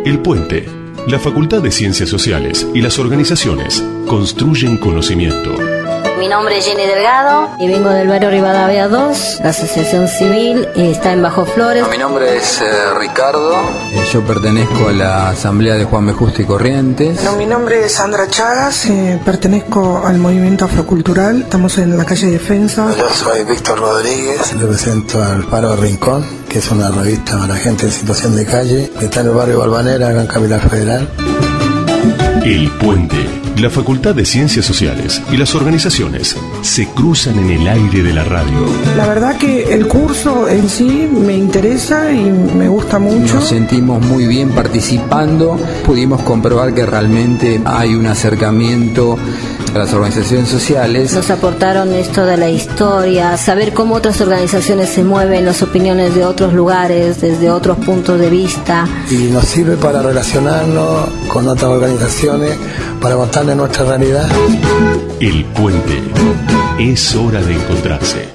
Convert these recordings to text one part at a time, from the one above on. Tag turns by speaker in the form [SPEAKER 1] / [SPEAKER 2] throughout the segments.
[SPEAKER 1] El Puente, la Facultad de Ciencias Sociales y las organizaciones construyen conocimiento.
[SPEAKER 2] Mi nombre es Jenny Delgado y vengo del barrio Rivadavia 2. La asociación civil está en Bajo Flores.
[SPEAKER 3] Mi nombre es Ricardo.
[SPEAKER 4] Yo pertenezco a la asamblea de Juan B. Justo y Corrientes.
[SPEAKER 5] Mi nombre es Sandra Chagas, pertenezco al movimiento afrocultural. Estamos en la calle Defensa.
[SPEAKER 6] Yo soy Víctor Rodríguez, represento al Faro Rincón, que es una revista para gente en situación de calle, que está en el barrio Balvanera, acá en Capital Federal.
[SPEAKER 1] El Puente, la Facultad de Ciencias Sociales y las organizaciones se cruzan en el aire de la radio.
[SPEAKER 5] La verdad que el curso en sí me interesa y me gusta mucho.
[SPEAKER 4] Nos sentimos muy bien participando, pudimos comprobar que realmente hay un acercamiento a las organizaciones sociales.
[SPEAKER 2] Nos aportaron esto de la historia, saber cómo otras organizaciones se mueven, las opiniones de otros lugares, desde otros puntos de vista.
[SPEAKER 6] Y nos sirve para relacionarnos con otras organizaciones, para contarles nuestra realidad.
[SPEAKER 1] El Puente. Es hora de encontrarse.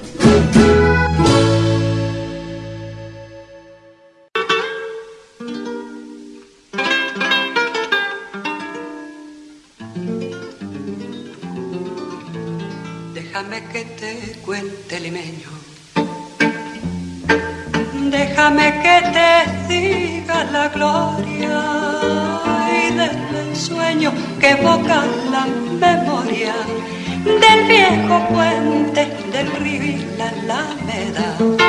[SPEAKER 7] Déjame que te cuente, limeño. Déjame que te diga la gloria y del sueño que evoca la memoria del viejo puente del río y la Alameda.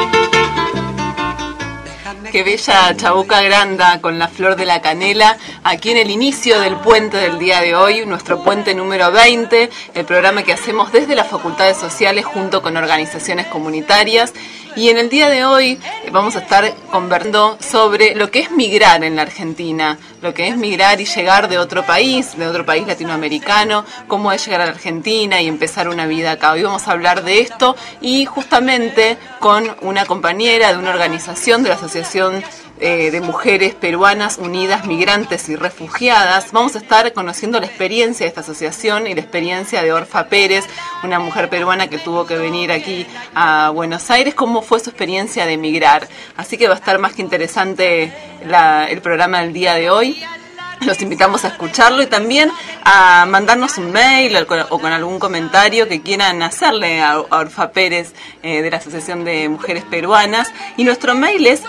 [SPEAKER 8] Qué bella Chabuca Granda con la flor de la canela, aquí en el inicio del puente del día de hoy, nuestro puente número 20, el programa que hacemos desde las facultades sociales junto con organizaciones comunitarias. Y en el día de hoy vamos a estar conversando sobre lo que es migrar en la Argentina, lo que es migrar y llegar de otro país latinoamericano, cómo es llegar a la Argentina y empezar una vida acá. Hoy vamos a hablar de esto y justamente con una compañera de una organización de la Asociación de Mujeres Peruanas Unidas, Migrantes y Refugiadas. Vamos a estar conociendo la experiencia de esta asociación y la experiencia de Orfa Pérez, una mujer peruana que tuvo que venir aquí a Buenos Aires, cómo fue su experiencia de migrar. Así que va a estar más que interesante el programa del día de hoy. Los invitamos a escucharlo y también a mandarnos un mail o con algún comentario que quieran hacerle a Orfa Pérez de la Asociación de Mujeres Peruanas. Y nuestro mail es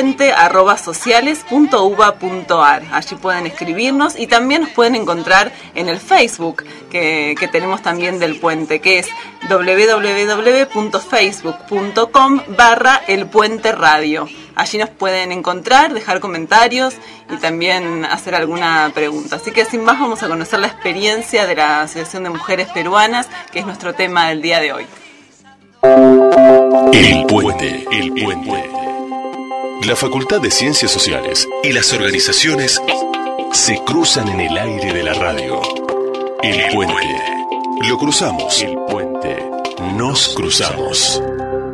[SPEAKER 8] elpuente@sociales.uba.ar. Allí pueden escribirnos y también nos pueden encontrar en el Facebook que tenemos también del puente, que es www.facebook.com/elpuenteradio. Allí nos pueden encontrar, dejar comentarios y también hacer alguna pregunta. Así que sin más vamos a conocer la experiencia de la Asociación de Mujeres Peruanas, que es nuestro tema del día de hoy.
[SPEAKER 1] El Puente, el Puente. La Facultad de Ciencias Sociales y las organizaciones se cruzan en el aire de la radio. El Puente. Lo cruzamos. El Puente. Nos cruzamos.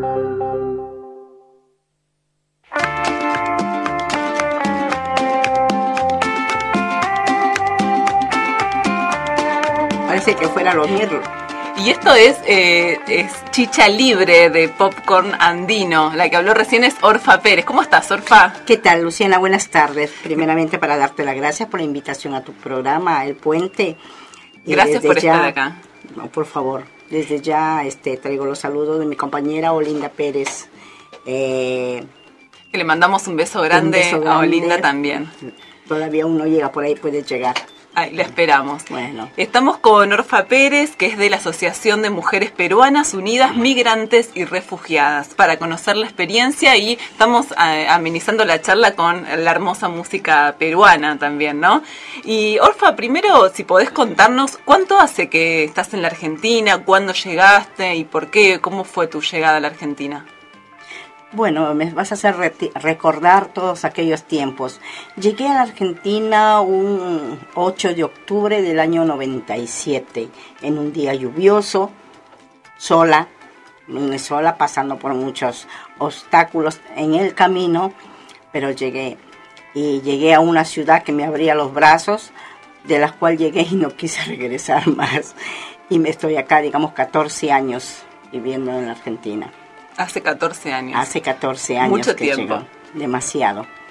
[SPEAKER 9] Parece que fuera lo mismo.
[SPEAKER 8] Y esto es chicha libre de popcorn andino. La que habló recién es Orfa Pérez. ¿Cómo estás, Orfa?
[SPEAKER 9] ¿Qué tal, Luciana? Buenas tardes. Primeramente para darte las gracias por la invitación a tu programa, El Puente.
[SPEAKER 8] Gracias por estar acá.
[SPEAKER 9] No, por favor. Desde ya traigo los saludos de mi compañera Olinda Pérez.
[SPEAKER 8] Que le mandamos un beso grande a Olinda también.
[SPEAKER 9] Todavía uno llega por ahí, puede llegar.
[SPEAKER 8] Ay, la esperamos.
[SPEAKER 9] Bueno.
[SPEAKER 8] Estamos con Orfa Pérez, que es de la Asociación de Mujeres Peruanas Unidas, Migrantes y Refugiadas, para conocer la experiencia y estamos amenizando la charla con la hermosa música peruana también, ¿no? Y Orfa, primero, si podés contarnos, ¿cuánto hace que estás en la Argentina? ¿Cuándo llegaste? ¿Y por qué? ¿Cómo fue tu llegada a la Argentina?
[SPEAKER 9] Bueno, me vas a hacer recordar todos aquellos tiempos. Llegué a la Argentina un 8 de octubre del año 97, en un día lluvioso, sola, pasando por muchos obstáculos en el camino, pero llegué a una ciudad que me abría los brazos, de la cual llegué y no quise regresar más. Y me estoy acá, 14 años viviendo en la Argentina.
[SPEAKER 8] Hace 14 años.
[SPEAKER 9] Hace 14 años.
[SPEAKER 8] Mucho
[SPEAKER 9] que
[SPEAKER 8] tiempo.
[SPEAKER 9] Llegó. Demasiado.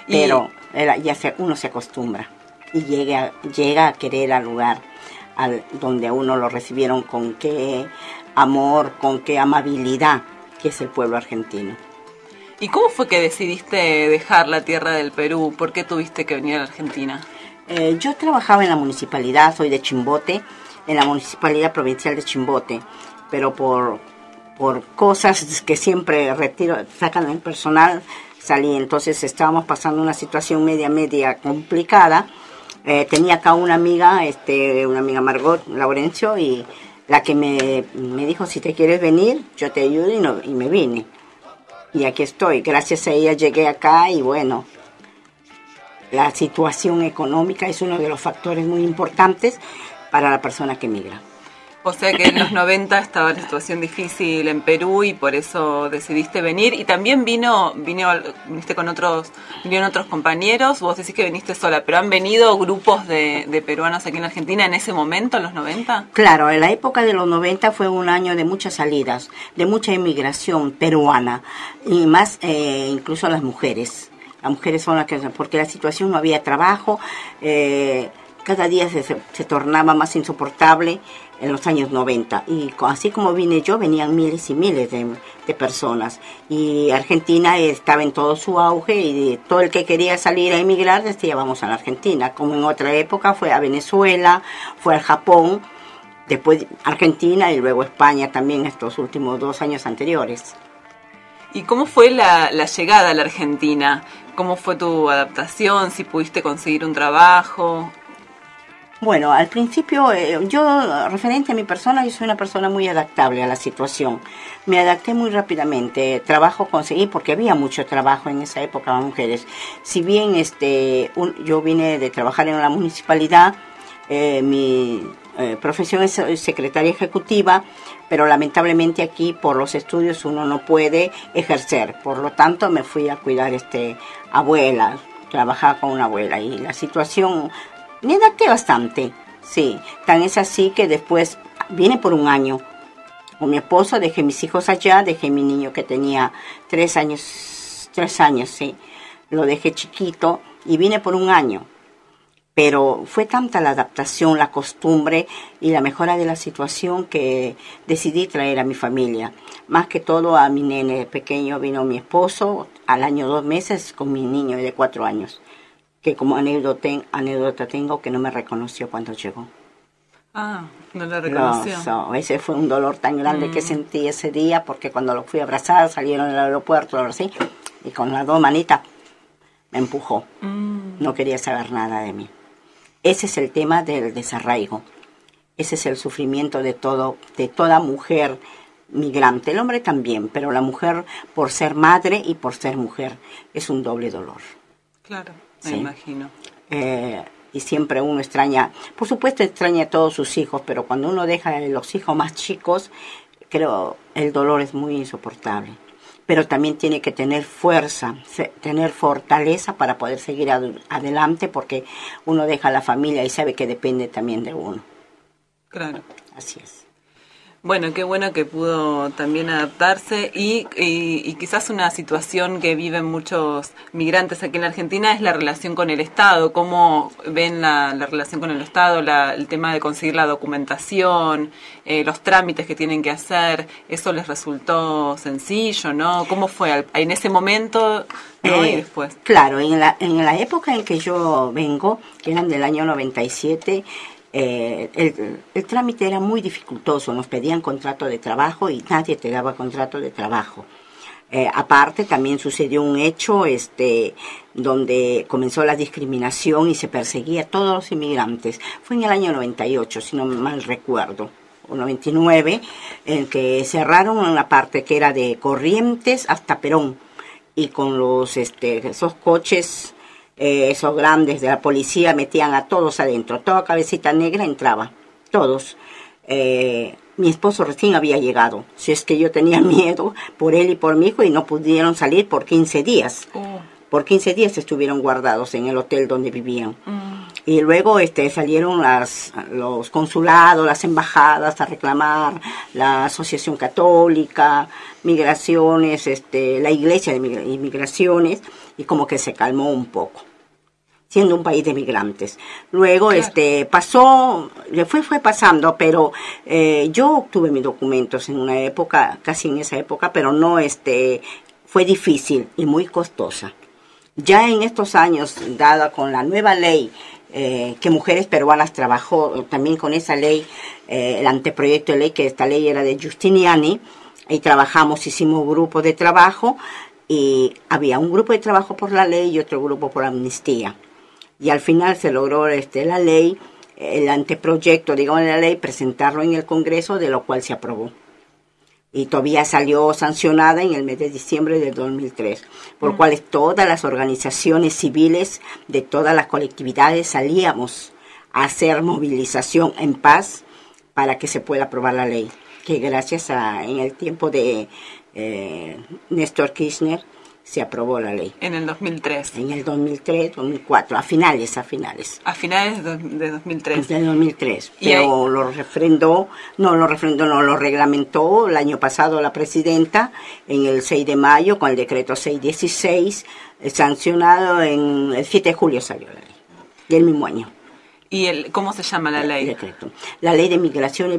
[SPEAKER 9] pero uno se acostumbra y llega a querer al lugar donde a uno lo recibieron con qué amor, con qué amabilidad, que es el pueblo argentino.
[SPEAKER 8] ¿Y cómo fue que decidiste dejar la tierra del Perú? ¿Por qué tuviste que venir a la Argentina?
[SPEAKER 9] Yo trabajaba en la municipalidad, soy de Chimbote, en la municipalidad provincial de Chimbote, pero por cosas que siempre sacan el personal, salí. Entonces estábamos pasando una situación media complicada. Tenía acá una amiga Margot Laurencio, y la que me dijo, si te quieres venir, yo te ayudo, y me vine. Y aquí estoy. Gracias a ella llegué acá, y bueno, la situación económica es uno de los factores muy importantes para la persona que migra.
[SPEAKER 8] O sea que en los 90 estaba la situación difícil en Perú y por eso decidiste venir. Y también viniste con vinieron otros compañeros. Vos decís que viniste sola, pero ¿han venido grupos de peruanos aquí en Argentina en ese momento, en los 90?
[SPEAKER 9] Claro, en la época de los 90 fue un año de muchas salidas, de mucha inmigración peruana, y más incluso las mujeres. Las mujeres son las que, porque la situación, no había trabajo, cada día se tornaba más insoportable en los años 90. Y así como vine yo, venían miles y miles de personas. Y Argentina estaba en todo su auge, y todo el que quería salir a emigrar decía, vamos a la Argentina. Como en otra época fue a Venezuela, fue al Japón, después Argentina y luego España también estos últimos 2 años anteriores.
[SPEAKER 8] ¿Y cómo fue la llegada a la Argentina? ¿Cómo fue tu adaptación? ¿Si pudiste conseguir un trabajo?
[SPEAKER 9] Bueno, al principio, yo, referente a mi persona, yo soy una persona muy adaptable a la situación. Me adapté muy rápidamente. Trabajo conseguí, porque había mucho trabajo en esa época para mujeres. Si bien yo vine de trabajar en la municipalidad, mi profesión es secretaria ejecutiva, pero lamentablemente aquí por los estudios uno no puede ejercer. Por lo tanto, me fui a cuidar abuela, trabajaba con una abuela, y la situación... Me adapté bastante, sí. Tan es así que después vine por un año. Con mi esposo dejé mis hijos allá, dejé mi niño que tenía 3 años, sí. Lo dejé chiquito y vine por un año. Pero fue tanta la adaptación, la costumbre y la mejora de la situación que decidí traer a mi familia. Más que todo a mi nene pequeño vino mi esposo al año 2 meses con mi niño de 4 años. Que como anécdota tengo que no me reconoció cuando llegó.
[SPEAKER 8] Ah, no la reconoció.
[SPEAKER 9] Ese fue un dolor tan grande que sentí ese día, porque cuando lo fui a abrazar, salieron del aeropuerto, ahora sí, y con las 2 manitas me empujó. No quería saber nada de mí. Ese es el tema del desarraigo. Ese es el sufrimiento de toda mujer migrante. El hombre también, pero la mujer, por ser madre y por ser mujer, es un doble dolor.
[SPEAKER 8] Claro.
[SPEAKER 9] ¿Sí?
[SPEAKER 8] Me imagino.
[SPEAKER 9] Y siempre uno extraña, por supuesto extraña a todos sus hijos, pero cuando uno deja a los hijos más chicos, creo el dolor es muy insoportable. Pero también tiene que tener fuerza, tener fortaleza para poder seguir adelante, porque uno deja a la familia y sabe que depende también de uno.
[SPEAKER 8] Claro.
[SPEAKER 9] Así es.
[SPEAKER 8] Bueno, qué bueno que pudo también adaptarse y quizás una situación que viven muchos migrantes aquí en la Argentina es la relación con el Estado. ¿Cómo ven la relación con el Estado, el tema de conseguir la documentación, los trámites que tienen que hacer? ¿Eso les resultó sencillo, no? ¿Cómo fue en ese momento, no? Y después.
[SPEAKER 9] Claro, en la época en que yo vengo, que eran del año 97, el trámite era muy dificultoso. Nos pedían contrato de trabajo y nadie te daba contrato de trabajo. Aparte también sucedió un hecho donde comenzó la discriminación y se perseguía a todos los inmigrantes. Fue en el año 98, si no mal recuerdo, o 99, en que cerraron una parte que era de Corrientes hasta Perón, y con esos coches esos grandes de la policía metían a todos adentro, toda cabecita negra entraba, todos. Mi esposo recién había llegado, si es que yo tenía miedo por él y por mi hijo, y no pudieron salir por 15 días. Por 15 días estuvieron guardados en el hotel donde vivían. Y luego salieron los consulados, las embajadas a reclamar, la Asociación Católica, migraciones, la Iglesia de Migraciones, y como que se calmó un poco, siendo un país de migrantes. Luego pasó, fue pasando, pero yo obtuve mis documentos en una época, casi en esa época, pero no, fue difícil y muy costosa. Ya en estos años, dada con la nueva ley, que Mujeres Peruanas trabajó también con esa ley, el anteproyecto de ley, que esta ley era de Giustiniani, y trabajamos, hicimos grupos de trabajo, y había un grupo de trabajo por la ley y otro grupo por amnistía. Y al final se logró la ley, el anteproyecto, digamos, de la ley, presentarlo en el Congreso, de lo cual se aprobó. Y todavía salió sancionada en el mes de diciembre del 2003, por lo cual todas las organizaciones civiles de todas las colectividades salíamos a hacer movilización en paz para que se pueda aprobar la ley, que gracias en el tiempo de Néstor Kirchner se aprobó la ley.
[SPEAKER 8] En el 2003.
[SPEAKER 9] En el 2003, 2004, a finales.
[SPEAKER 8] A finales de 2003.
[SPEAKER 9] Del 2003. Pero lo reglamentó el año pasado la presidenta en el 6 de mayo con el decreto 616, sancionado en el 7 de julio salió la ley, del mismo año.
[SPEAKER 8] ¿Y cómo se llama la ley?
[SPEAKER 9] Decreto. La ley de migraciones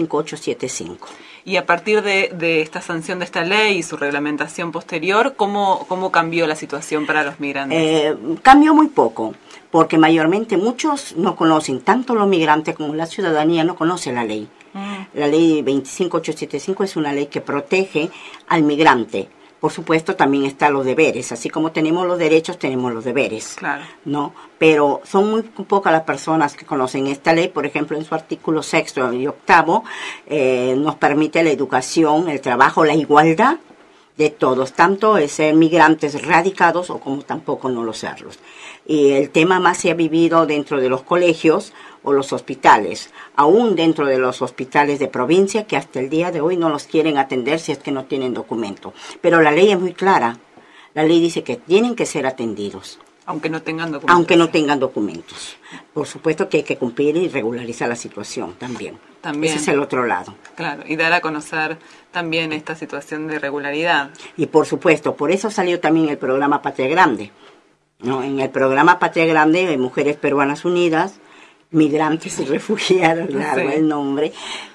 [SPEAKER 9] 25875.
[SPEAKER 8] Y a partir de esta sanción de esta ley y su reglamentación posterior, ¿cómo cambió la situación para los migrantes?
[SPEAKER 9] Cambió muy poco, porque mayormente muchos no conocen, tanto los migrantes como la ciudadanía no conoce la ley. La ley 25875 es una ley que protege al migrante. Por supuesto, también están los deberes. Así como tenemos los derechos, tenemos los deberes. Claro. ¿No? Pero son muy pocas las personas que conocen esta ley. Por ejemplo, en su artículo 6º y 8º, nos permite la educación, el trabajo, la igualdad de todos, tanto ser migrantes radicados o como tampoco no lo serlos. Y el tema más se ha vivido dentro de los colegios o los hospitales, aún dentro de los hospitales de provincia, que hasta el día de hoy no los quieren atender si es que no tienen documento. Pero la ley es muy clara. La ley dice que tienen que ser atendidos.
[SPEAKER 8] Aunque no tengan documentos.
[SPEAKER 9] Aunque no tengan documentos. Por supuesto que hay que cumplir y regularizar la situación también. Ese es el otro lado.
[SPEAKER 8] Claro, y dar a conocer también esta situación de irregularidad.
[SPEAKER 9] Y por supuesto, por eso salió también el programa Patria Grande. ¿No? En el programa Patria Grande de Mujeres Peruanas Unidas, Migrantes y Refugiadas, largo el nombre,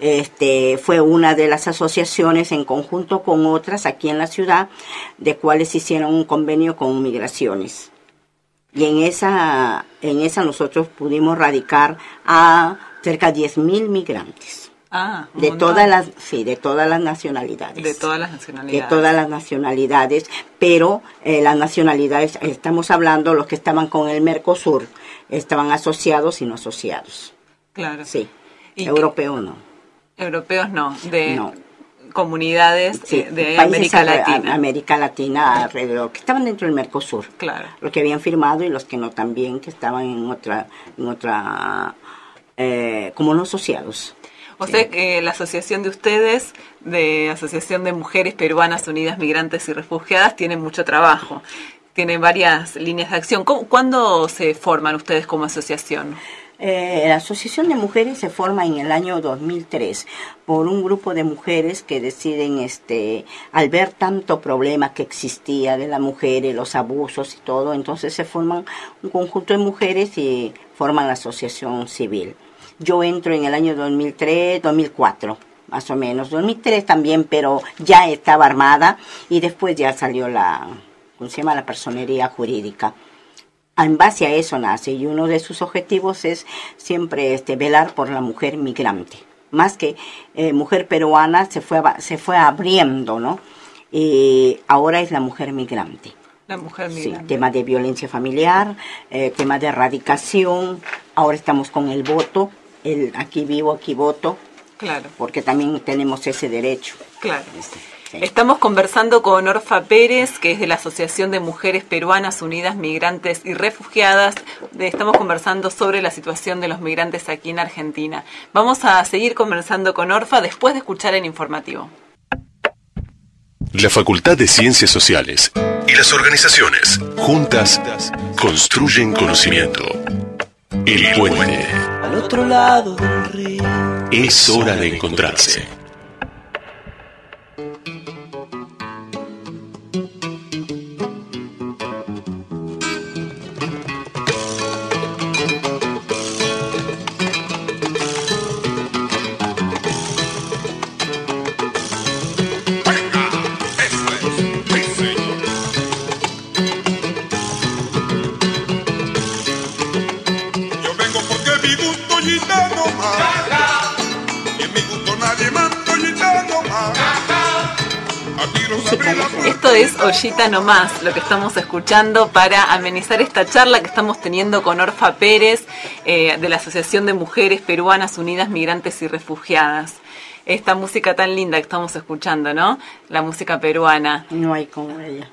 [SPEAKER 9] fue una de las asociaciones en conjunto con otras aquí en la ciudad, de cuales hicieron un convenio con Migraciones. Y en esa nosotros pudimos radicar a cerca de 10.000 migrantes. De todas las nacionalidades.
[SPEAKER 8] De todas las nacionalidades.
[SPEAKER 9] De todas las nacionalidades, pero las nacionalidades, estamos hablando los que estaban con el Mercosur, estaban asociados y no asociados.
[SPEAKER 8] Claro.
[SPEAKER 9] Sí. Europeos no.
[SPEAKER 8] Europeos no. Comunidades de América Latina.
[SPEAKER 9] América Latina alrededor, que estaban dentro del Mercosur.
[SPEAKER 8] Claro.
[SPEAKER 9] Los que habían firmado y los que no también, que estaban en otra como no asociados.
[SPEAKER 8] O sea que la asociación de ustedes, de Asociación de Mujeres Peruanas Unidas Migrantes y Refugiadas, tiene mucho trabajo. Tiene varias líneas de acción. ¿Cuándo se forman ustedes como asociación?
[SPEAKER 9] La Asociación de Mujeres se forma en el año 2003 por un grupo de mujeres que deciden, al ver tanto problema que existía de las mujeres, los abusos y todo, entonces se forman un conjunto de mujeres y forman la asociación civil. Yo entro en el año 2003, 2004, más o menos. 2003 también, pero ya estaba armada y después ya salió la personería jurídica. En base a eso nace, y uno de sus objetivos es siempre velar por la mujer migrante. Más que mujer peruana se fue abriendo, ¿no? Y ahora es la mujer migrante.
[SPEAKER 8] La mujer migrante.
[SPEAKER 9] Sí, tema de violencia familiar, tema de erradicación. Ahora estamos con el voto, aquí vivo, aquí voto.
[SPEAKER 8] Claro.
[SPEAKER 9] Porque también tenemos ese derecho.
[SPEAKER 8] Claro. Sí. Estamos conversando con Orfa Pérez, que es de la Asociación de Mujeres Peruanas Unidas Migrantes y Refugiadas. Estamos conversando sobre la situación de los migrantes aquí en Argentina. Vamos a seguir conversando con Orfa después de escuchar el informativo.
[SPEAKER 1] La Facultad de Ciencias Sociales y las organizaciones juntas construyen conocimiento. El puente.
[SPEAKER 10] Al otro lado del río.
[SPEAKER 1] Es hora de encontrarse.
[SPEAKER 8] Esto es Ollita Nomás, lo que estamos escuchando para amenizar esta charla que estamos teniendo con Orfa Pérez, de la Asociación de Mujeres Peruanas Unidas Migrantes y Refugiadas. Esta música tan linda que estamos escuchando, ¿no? La música peruana.
[SPEAKER 9] No hay como ella.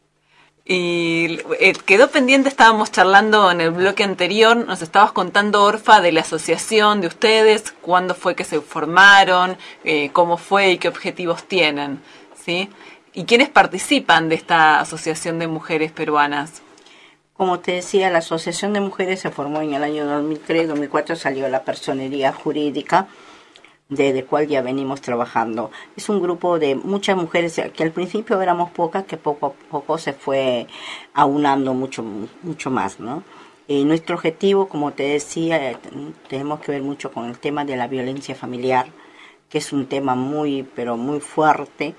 [SPEAKER 8] Y quedó pendiente, estábamos charlando en el bloque anterior, nos estabas contando, Orfa, de la asociación de ustedes, cuándo fue que se formaron, cómo fue y qué objetivos tienen, ¿sí? ¿Y quiénes participan de esta Asociación de Mujeres Peruanas?
[SPEAKER 9] Como te decía, la Asociación de Mujeres se formó en el año 2003, 2004 salió la personería jurídica, desde el cual ya venimos trabajando. Es un grupo de muchas mujeres, que al principio éramos pocas, que poco a poco se fue aunando mucho más, ¿no? Nuestro objetivo, como te decía, tenemos que ver mucho con el tema de la violencia familiar, que es un tema muy, pero muy fuerte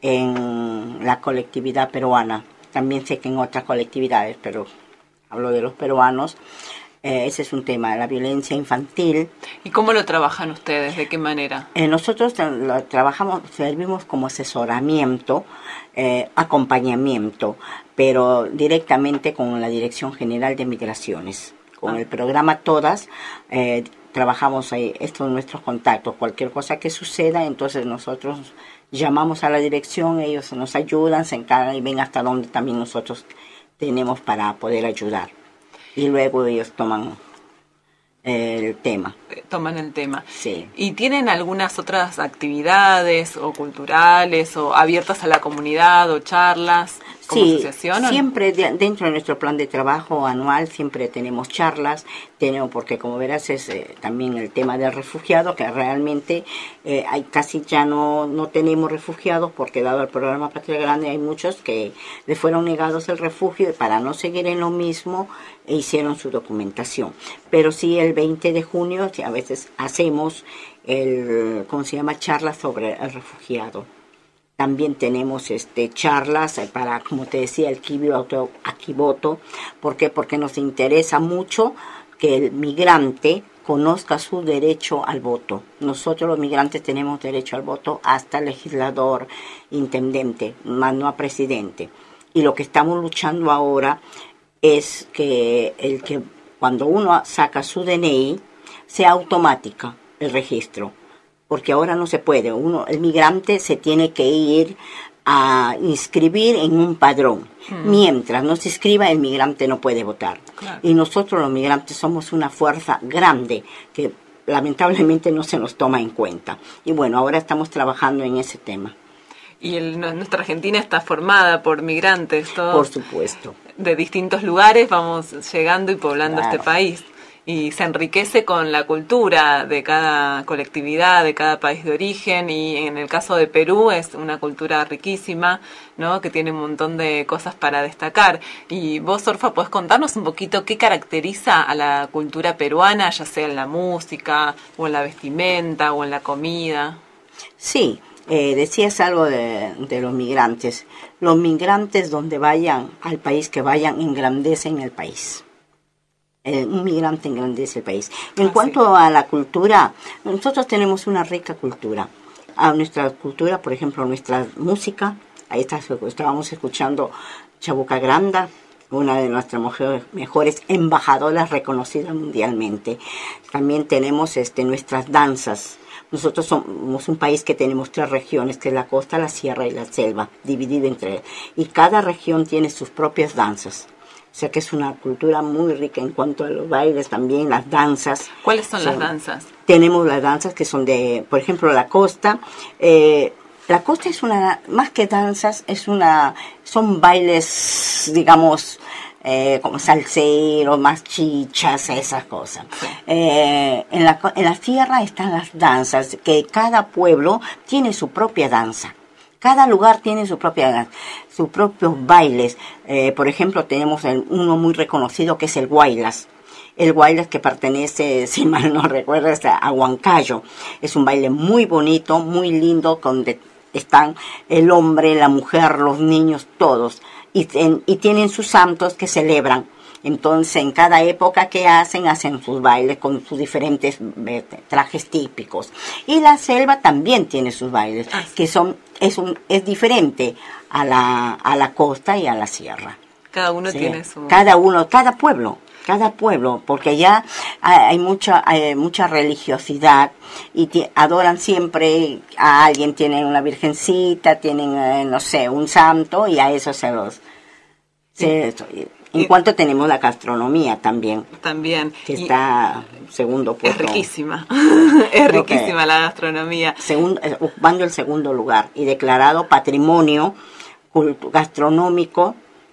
[SPEAKER 9] en la colectividad peruana. También sé que en otras colectividades, pero hablo de los peruanos. Ese es un tema, la violencia infantil.
[SPEAKER 8] ¿Y cómo lo trabajan ustedes? ¿De qué manera?
[SPEAKER 9] Nosotros lo trabajamos, servimos como asesoramiento, acompañamiento, pero directamente con la Dirección General de Migraciones. Con el programa Todas, trabajamos ahí, estos son nuestros contactos. Cualquier cosa que suceda, entonces nosotros llamamos a la dirección, ellos nos ayudan, se encargan y ven hasta dónde también nosotros tenemos para poder ayudar. Y luego ellos toman el tema.
[SPEAKER 8] Toman el tema.
[SPEAKER 9] Sí.
[SPEAKER 8] ¿Y tienen algunas otras actividades o culturales o abiertas a la comunidad o charlas como asociación?
[SPEAKER 9] Siempre dentro de nuestro plan de trabajo anual siempre tenemos charlas, porque como verás es también el tema del refugiado, que realmente hay casi ya no tenemos refugiados, porque dado el programa Patria Grande hay muchos que les fueron negados el refugio y para no seguir en lo mismo hicieron su documentación. Pero sí, el 20 de junio a veces hacemos charlas sobre el refugiado. También tenemos charlas para, como te decía, el Kibivoto. ¿Por qué? Porque nos interesa mucho que el migrante conozca su derecho al voto. Nosotros los migrantes tenemos derecho al voto hasta legislador, intendente, más no a presidente. Y lo que estamos luchando ahora es que cuando uno saca su DNI sea automática el registro. Porque ahora no se puede. El migrante se tiene que ir a inscribir en un padrón. Mientras no se inscriba, el migrante no puede votar. Claro. Y nosotros los migrantes somos una fuerza grande que lamentablemente no se nos toma en cuenta. Y bueno, ahora estamos trabajando en ese tema.
[SPEAKER 8] Y nuestra Argentina está formada por migrantes, todos.
[SPEAKER 9] Por supuesto.
[SPEAKER 8] De distintos lugares vamos llegando y poblando este país. Y se enriquece con la cultura de cada colectividad, de cada país de origen, y en el caso de Perú es una cultura riquísima, ¿no? Que tiene un montón de cosas para destacar. Y vos, Orfa, ¿podés contarnos un poquito qué caracteriza a la cultura peruana, ya sea en la música, o en la vestimenta, o en la comida?
[SPEAKER 9] Sí, decías algo de los migrantes. Los migrantes, donde vayan, al país que vayan, engrandecen el país. Un migrante engrandece el país. En cuanto a la cultura, nosotros tenemos una rica cultura. A nuestra cultura, por ejemplo, nuestra música, ahí estábamos escuchando Chabuca Granda, una de nuestras mejores embajadoras reconocidas mundialmente. También tenemos nuestras danzas. Nosotros somos un país que tenemos 3 regiones, que es la costa, la sierra y la selva, dividida entre. Y cada región tiene sus propias danzas. O sea que es una cultura muy rica en cuanto a los bailes, también las danzas.
[SPEAKER 8] ¿Cuáles son las danzas?
[SPEAKER 9] Tenemos las danzas que son por ejemplo, la costa. La costa es más que danzas, son bailes, digamos, como salseros, más chichas, esas cosas. En la sierra están las danzas, que cada pueblo tiene su propia danza. Cada lugar tiene su propia danza, sus propios bailes. Por ejemplo, tenemos uno muy reconocido que es el Guaylas. El Guaylas, que pertenece, si mal no recuerdo, a Huancayo. Es un baile muy bonito, muy lindo, donde están el hombre, la mujer, los niños, todos. Y tienen sus santos que celebran. Entonces, en cada época que hacen sus bailes con sus diferentes trajes típicos. Y la selva también tiene sus bailes, que es diferente a la costa y a la sierra.
[SPEAKER 8] Cada uno tiene su...
[SPEAKER 9] Cada pueblo, porque ya hay mucha religiosidad y adoran siempre a alguien, tienen una virgencita, tienen, no sé, un santo, y a eso en cuanto tenemos la gastronomía también. Que está segundo puesto.
[SPEAKER 8] Es riquísima. Es riquísima la gastronomía.
[SPEAKER 9] Ocupando el segundo lugar y declarado patrimonio gastronómico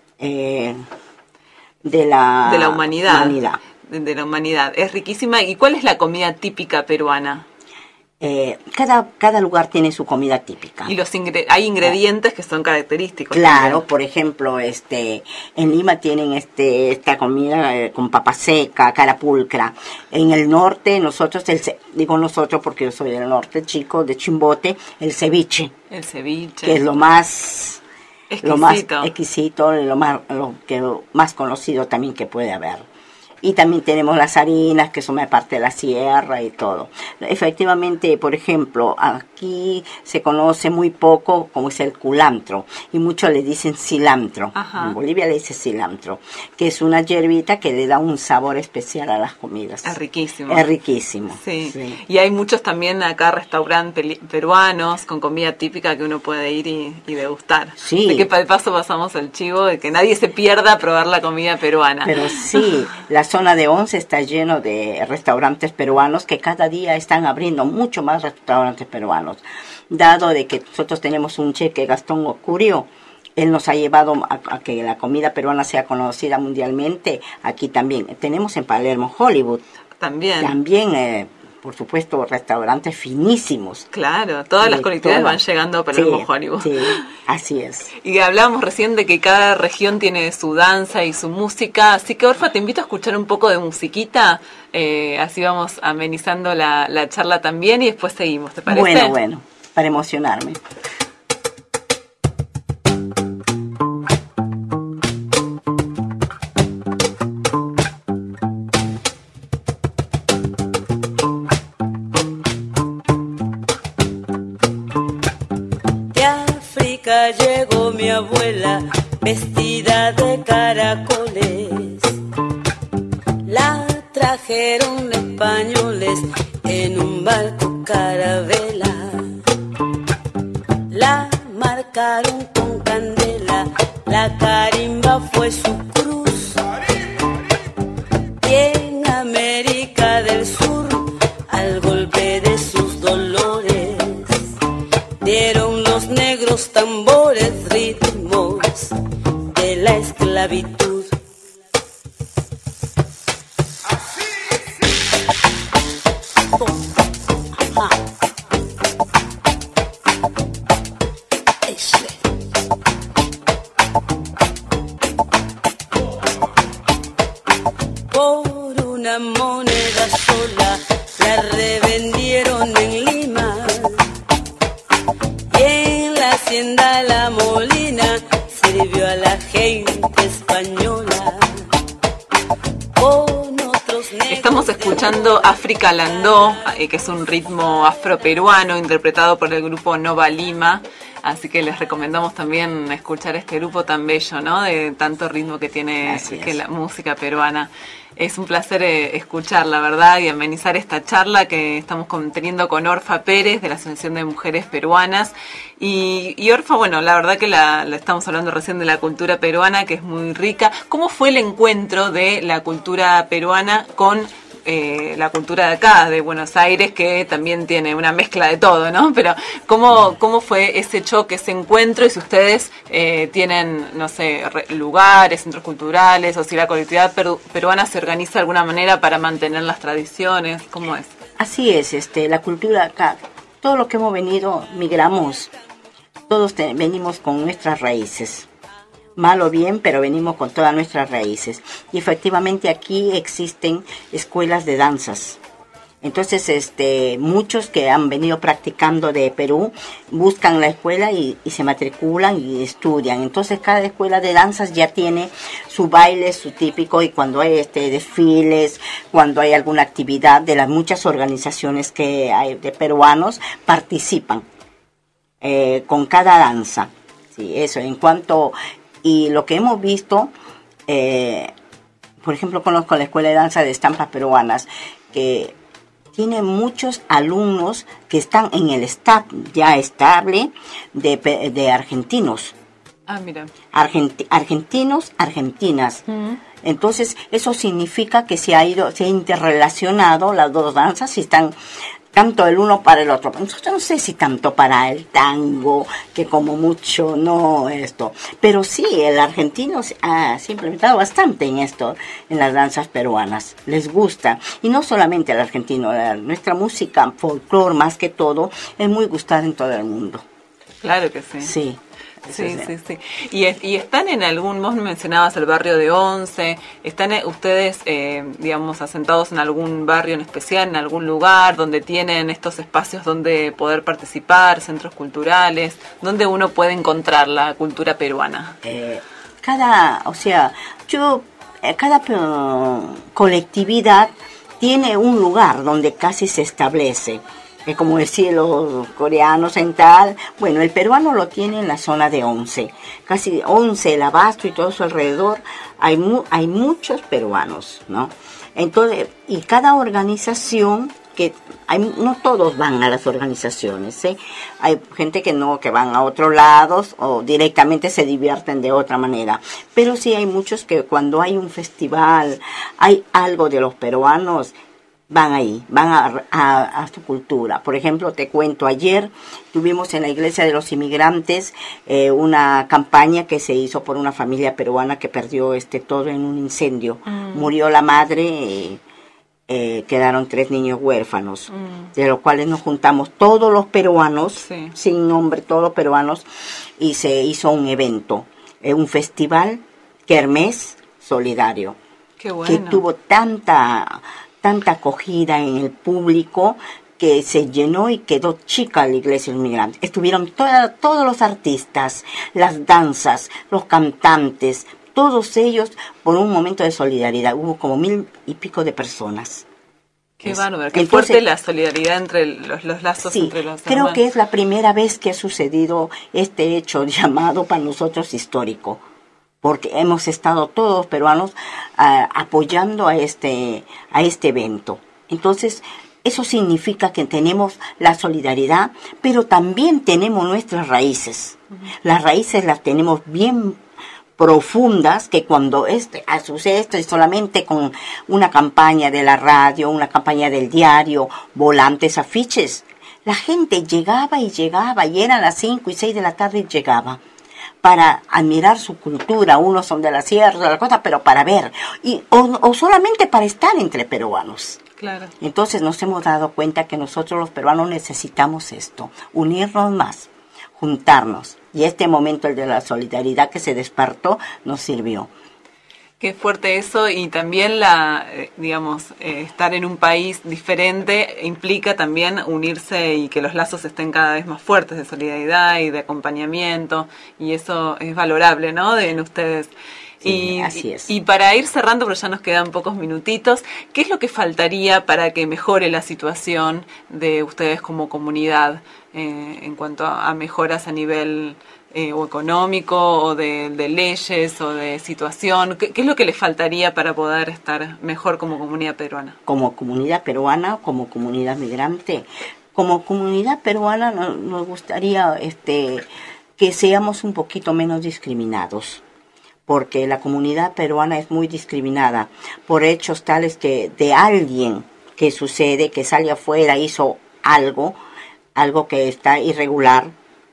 [SPEAKER 9] de la humanidad.
[SPEAKER 8] De la humanidad. Es riquísima. ¿Y cuál es la comida típica peruana?
[SPEAKER 9] Cada lugar tiene su comida típica.
[SPEAKER 8] Y hay ingredientes que son característicos.
[SPEAKER 9] Claro,
[SPEAKER 8] también.
[SPEAKER 9] Por ejemplo, en Lima tienen esta comida con papa seca, carapulcra. En el norte, digo nosotros porque yo soy del norte, chico, de Chimbote, el ceviche.
[SPEAKER 8] El ceviche.
[SPEAKER 9] Que es lo más exquisito, lo más conocido también que puede haber. Y también tenemos las harinas, que son parte de la sierra y todo. Efectivamente, por ejemplo, aquí se conoce muy poco como es el culantro, y muchos le dicen cilantro.
[SPEAKER 8] Ajá.
[SPEAKER 9] En Bolivia le dice cilantro, que es una hierbita que le da un sabor especial a las comidas.
[SPEAKER 8] Es riquísimo.
[SPEAKER 9] Es riquísimo.
[SPEAKER 8] Sí. Y hay muchos también acá restaurantes peruanos con comida típica que uno puede ir y degustar.
[SPEAKER 9] Sí.
[SPEAKER 8] De que de paso pasamos el chivo de que nadie se pierda a probar la comida peruana.
[SPEAKER 9] Pero sí, la zona de Once está lleno de restaurantes peruanos que cada día están abriendo mucho más restaurantes peruanos. Dado de que nosotros tenemos un chef que es Gastón Ocurio, él nos ha llevado a que la comida peruana sea conocida mundialmente. Aquí también tenemos en Palermo, Hollywood. También, por supuesto, restaurantes finísimos.
[SPEAKER 8] Claro, todas las colectividades van llegando a Palermo, Hollywood.
[SPEAKER 9] Sí, así es.
[SPEAKER 8] Y hablábamos recién de que cada región tiene su danza y su música, así que Orfa, te invito a escuchar un poco de musiquita, así vamos amenizando la charla también y después seguimos, ¿te parece?
[SPEAKER 9] Bueno, para emocionarme.
[SPEAKER 10] Llegó mi abuela vestida de caracoles, la trajeron españoles en un barco carabela, la marcaron con candela, la carimba fue su cruz, y en América del Sur al golpe de sus dolores dieron los negros tambores ritmos de la esclavitud. Por una moneda sola la revendieron en Lima. Hacienda La Molina sirvió a la gente española.
[SPEAKER 8] Estamos escuchando África Landó, que es un ritmo afroperuano interpretado por el grupo Nova Lima. Así que les recomendamos también escuchar este grupo tan bello, ¿no? De tanto ritmo que tiene la música peruana. Es un placer escuchar, la verdad, y amenizar esta charla que estamos teniendo con Orfa Pérez de la Asociación de Mujeres Peruanas. Y Orfa, bueno, la verdad que la estamos hablando recién de la cultura peruana, que es muy rica. ¿Cómo fue el encuentro de la cultura peruana con la cultura de acá, de Buenos Aires, que también tiene una mezcla de todo, ¿no? Pero ¿cómo fue ese choque, ese encuentro? Y si ustedes tienen, no sé, lugares, centros culturales, o si la colectividad peruana se organiza de alguna manera para mantener las tradiciones, ¿cómo es?
[SPEAKER 9] Así es, la cultura acá, todo lo que hemos venido, migramos, todos venimos con nuestras raíces. Mal o bien, pero venimos con todas nuestras raíces. Y efectivamente aquí existen escuelas de danzas. Entonces, muchos que han venido practicando de Perú buscan la escuela y se matriculan y estudian. Entonces, cada escuela de danzas ya tiene su baile, su típico, y cuando hay desfiles, cuando hay alguna actividad de las muchas organizaciones que hay de peruanos, participan con cada danza. Sí, eso, en cuanto... Y lo que hemos visto, por ejemplo, conozco la Escuela de Danza de Estampas Peruanas, que tiene muchos alumnos que están en el staff ya estable de argentinos.
[SPEAKER 8] Ah, mira.
[SPEAKER 9] Argentinos, argentinas. Entonces, eso significa que se ha interrelacionado las dos danzas y están tanto el uno para el otro. Yo no sé si tanto para el tango, que como mucho no esto. Pero sí, el argentino se ha implementado bastante en esto, en las danzas peruanas. Les gusta. Y no solamente el argentino, nuestra música folclore más que todo, es muy gustada en todo el mundo.
[SPEAKER 8] Claro que sí.
[SPEAKER 9] Sí.
[SPEAKER 8] Sí. Y están en algún, vos mencionabas el barrio de Once, ¿están ustedes, digamos, asentados en algún barrio en especial, en algún lugar donde tienen estos espacios donde poder participar, centros culturales, donde uno puede encontrar la cultura peruana?
[SPEAKER 9] Cada colectividad tiene un lugar donde casi se establece. Como decir los coreanos en tal, bueno, el peruano lo tiene en la zona de Once, casi Once, el Abasto y todo su alrededor, hay muchos peruanos, ¿no? Entonces, y cada organización, no todos van a las organizaciones, ¿eh? Hay gente que van a otros lados o directamente se divierten de otra manera, pero sí hay muchos que cuando hay un festival, hay algo de los peruanos, van ahí, van a su cultura. Por ejemplo, te cuento, ayer tuvimos en la Iglesia de los Inmigrantes una campaña que se hizo por una familia peruana que perdió todo en un incendio. Murió la madre, quedaron 3 niños huérfanos, de los cuales nos juntamos todos los peruanos, sin nombre, todos los peruanos, y se hizo un evento, un festival kermés solidario.
[SPEAKER 8] Qué bueno.
[SPEAKER 9] Que tuvo tanta acogida en el público que se llenó y quedó chica la Iglesia de los Inmigrantes. Estuvieron todos los artistas, las danzas, los cantantes, todos ellos por un momento de solidaridad. Hubo como 1,000 y pico de personas.
[SPEAKER 8] Qué bárbaro, qué fuerte la solidaridad entre los lazos entre los
[SPEAKER 9] creo
[SPEAKER 8] hermanos.
[SPEAKER 9] Que es la primera vez que ha sucedido este hecho llamado para nosotros histórico, porque hemos estado todos peruanos apoyando a este evento. Entonces, eso significa que tenemos la solidaridad, pero también tenemos nuestras raíces. Las raíces las tenemos bien profundas, que cuando sucede esto es solamente con una campaña de la radio, una campaña del diario, volantes, afiches. La gente llegaba y eran las 5 y 6 de la tarde y llegaba para admirar su cultura. Unos son de la sierra, de la costa, pero para ver, o solamente para estar entre peruanos.
[SPEAKER 8] Claro.
[SPEAKER 9] Entonces nos hemos dado cuenta que nosotros los peruanos necesitamos esto, unirnos más, juntarnos. Y este momento, el de la solidaridad que se despertó, nos sirvió.
[SPEAKER 8] Qué fuerte eso, y también estar en un país diferente implica también unirse y que los lazos estén cada vez más fuertes de solidaridad y de acompañamiento, y eso es valorable, ¿no?, en ustedes.
[SPEAKER 9] Sí, así es.
[SPEAKER 8] Y para ir cerrando, pero ya nos quedan pocos minutitos, ¿qué es lo que faltaría para que mejore la situación de ustedes como comunidad en cuanto a mejoras a nivel o económico o de leyes o de situación? ¿Qué es lo que les faltaría para poder estar mejor como comunidad peruana?
[SPEAKER 9] Como comunidad peruana, como comunidad migrante, como comunidad peruana nos gustaría que seamos un poquito menos discriminados. porque la comunidad peruana es muy discriminada por hechos tales que de alguien que sucede, que sale afuera, hizo algo que está irregular,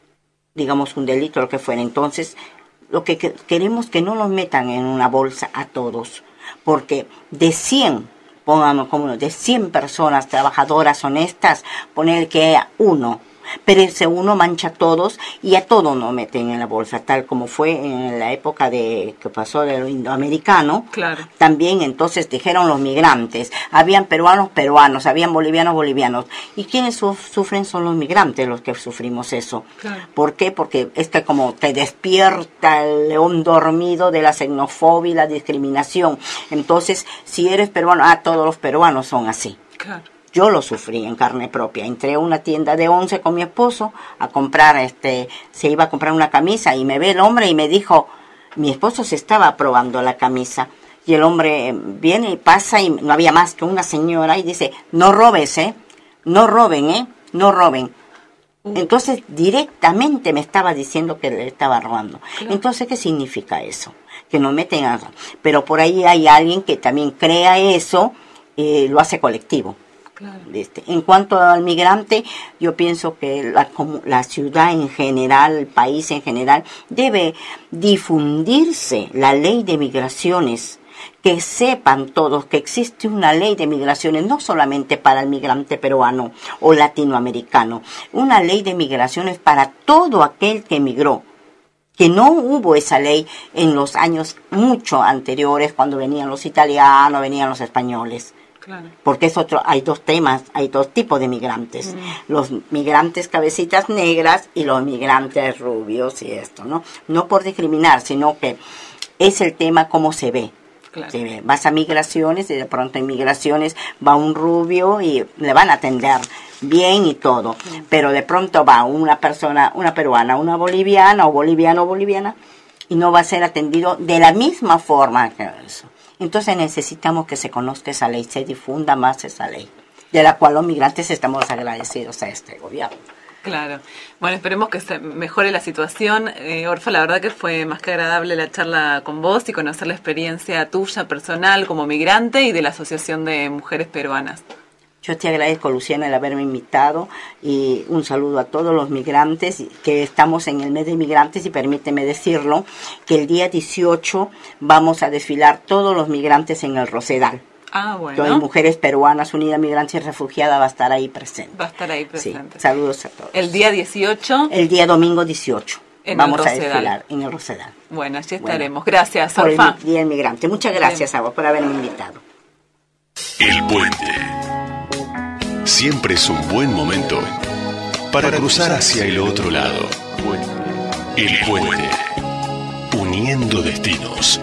[SPEAKER 9] digamos un delito, lo que fuera. Entonces, lo que queremos que no nos metan en una bolsa a todos, porque de 100, pongamos como de 100 personas trabajadoras honestas, poner que uno, pero ese uno mancha a todos y a todos nos meten en la bolsa, tal como fue en la época que pasó de lo indoamericano.
[SPEAKER 8] Claro.
[SPEAKER 9] También entonces dijeron los migrantes, habían peruanos, habían bolivianos, y quienes sufren son los migrantes los que sufrimos eso.
[SPEAKER 8] Claro.
[SPEAKER 9] ¿Por qué? Porque es que como te despierta el león dormido de la xenofobia y la discriminación. Entonces, si eres peruano, todos los peruanos son así.
[SPEAKER 8] Claro.
[SPEAKER 9] Yo lo sufrí en carne propia. Entré a una tienda de 11 con mi esposo a comprar, se iba a comprar una camisa y me ve el hombre y me dijo, mi esposo se estaba probando la camisa y el hombre viene y pasa y no había más que una señora y dice, no robes, no roben, no roben. Entonces directamente me estaba diciendo que le estaba robando. Claro. Entonces, ¿qué significa eso? Que nos meten a... Pero por ahí hay alguien que también crea eso, lo hace colectivo. Claro. En cuanto al migrante, yo pienso que la ciudad en general, el país en general, debe difundirse la ley de migraciones, que sepan todos que existe una ley de migraciones, no solamente para el migrante peruano o latinoamericano, una ley de migraciones para todo aquel que emigró. Que no hubo esa ley en los años mucho anteriores, cuando venían los italianos, venían los españoles. Claro. Porque es hay dos tipos de migrantes. Los migrantes cabecitas negras y los migrantes rubios y esto, ¿no? No por discriminar, sino que es el tema cómo se ve. Claro. Se ve. Vas a migraciones y de pronto en migraciones va un rubio y le van a atender bien y todo. Pero de pronto va una persona, una peruana, una boliviana o boliviana y no va a ser atendido de la misma forma que eso. Entonces necesitamos que se conozca esa ley, se difunda más esa ley, de la cual los migrantes estamos agradecidos a este gobierno.
[SPEAKER 8] Claro. Bueno, esperemos que se mejore la situación. Orfa, la verdad que fue más que agradable la charla con vos y conocer la experiencia tuya personal como migrante y de la Asociación de Mujeres Peruanas.
[SPEAKER 9] Yo te agradezco, Luciana, el haberme invitado y un saludo a todos los migrantes, que estamos en el mes de migrantes y permíteme decirlo, que el día 18 vamos a desfilar todos los migrantes en el Rosedal.
[SPEAKER 8] Ah, bueno.
[SPEAKER 9] Todas las Mujeres Peruanas Unidas Migrantes y Refugiadas va a estar ahí presente.
[SPEAKER 8] Va a estar ahí presente.
[SPEAKER 9] Sí, saludos a todos.
[SPEAKER 8] El día 18.
[SPEAKER 9] El día domingo 18. Vamos a
[SPEAKER 8] Rosedal.
[SPEAKER 9] desfilar en el Rosedal.
[SPEAKER 8] Bueno, allí estaremos. Gracias,
[SPEAKER 9] por
[SPEAKER 8] Orfa.
[SPEAKER 9] el Día del Migrante. Muchas gracias a vos por haberme invitado.
[SPEAKER 1] El Puente. Siempre es un buen momento para cruzar hacia el otro lado. El Puente. Uniendo destinos.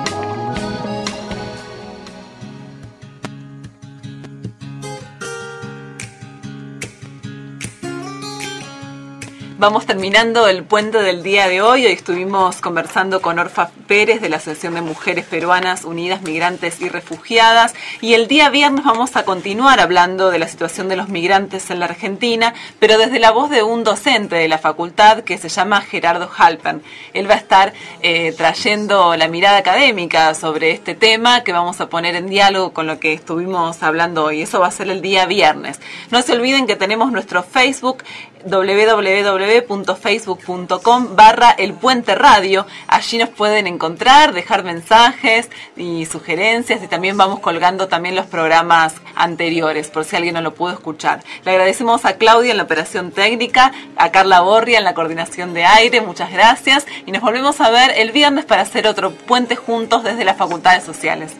[SPEAKER 8] Vamos terminando el puente del día de hoy. Hoy estuvimos conversando con Orfa Pérez de la Asociación de Mujeres Peruanas Unidas Migrantes y Refugiadas. Y el día viernes vamos a continuar hablando de la situación de los migrantes en la Argentina, pero desde la voz de un docente de la facultad que se llama Gerardo Halpern. Él va a estar trayendo la mirada académica sobre este tema que vamos a poner en diálogo con lo que estuvimos hablando hoy. Eso va a ser el día viernes. No se olviden que tenemos nuestro Facebook, www.facebook.com/El Puente Radio. Allí nos pueden encontrar, dejar mensajes y sugerencias, y también vamos colgando también los programas anteriores por si alguien no lo pudo escuchar. Le agradecemos a Claudia en la operación técnica, a Carla Borria en la coordinación de aire, muchas gracias, y nos volvemos a ver el viernes para hacer otro puente juntos desde las Facultades Sociales.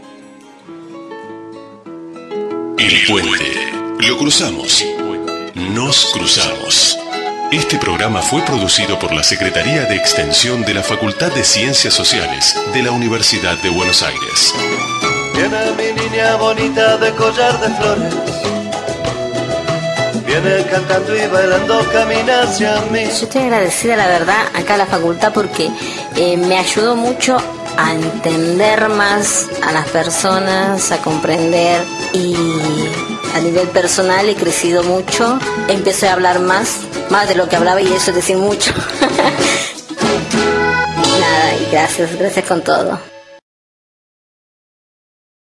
[SPEAKER 1] El Puente. Lo cruzamos. Nos cruzamos. Este programa fue producido por la Secretaría de Extensión de la Facultad de Ciencias Sociales de la Universidad de Buenos Aires.
[SPEAKER 11] Viene mi niña bonita de collar de flores, viene cantando y bailando, camina hacia mí.
[SPEAKER 2] Yo estoy agradecida, la verdad, acá a la facultad porque me ayudó mucho a entender más a las personas, a comprender, y a nivel personal he crecido mucho. Empecé a hablar más de lo que hablaba, y eso es decir mucho. Nada, nada, y gracias con todo.